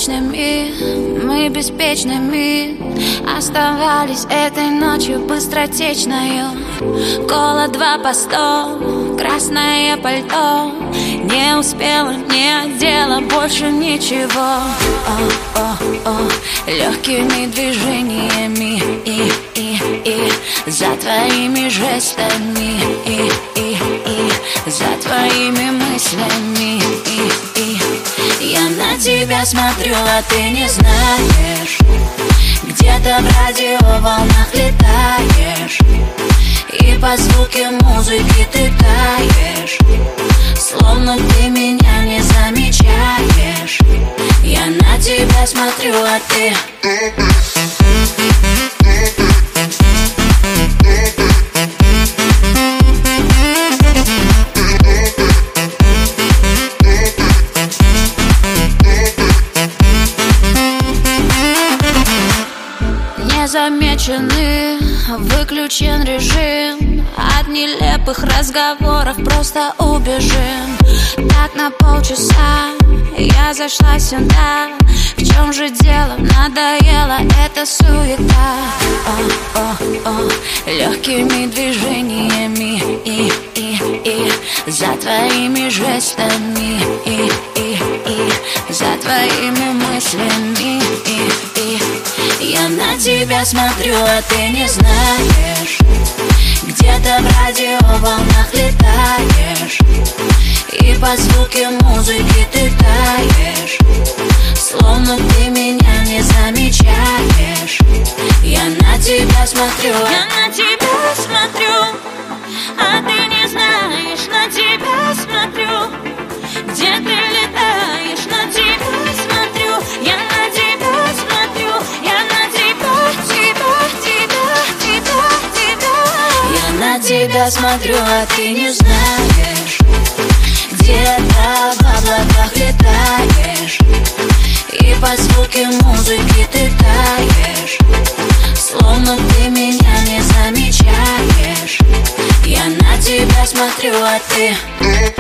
вечными, мы беспечными оставались этой ночью быстротечною. Кола 2 по 100, красное пальто, не успела, не одела больше ничего. Легкими движениями и за твоими жестами и за твоими мыслями я на тебя смотрю, а ты не знаешь. Где-то в радиоволнах летаешь, и по звуке музыки ты таешь, словно ты меня не замечаешь. Я на тебя смотрю, а ты незамеченный, выключен режим. От нелепых разговоров просто убежим. Так на полчаса я зашла сюда. В чем же дело? Надоела эта суета. Легкими движениями и за твоими жестами и за твоими мыслями я на тебя смотрю, а ты не знаешь. Где-то в радиоволнах летаешь, и по звуке музыки ты таешь, словно ты меня не замечаешь. Я на тебя смотрю, я на тебя смотрю, а ты не знаешь. На тебя смотрю, где ты летаешь. На тебя смотрю, я на тебя смотрю, я на на тебя смотрю, а ты не знаешь. Где-то в облаках летаешь, и по звуке музыки ты таешь, словно ты меня не замечаешь. Я на тебя смотрю, а ты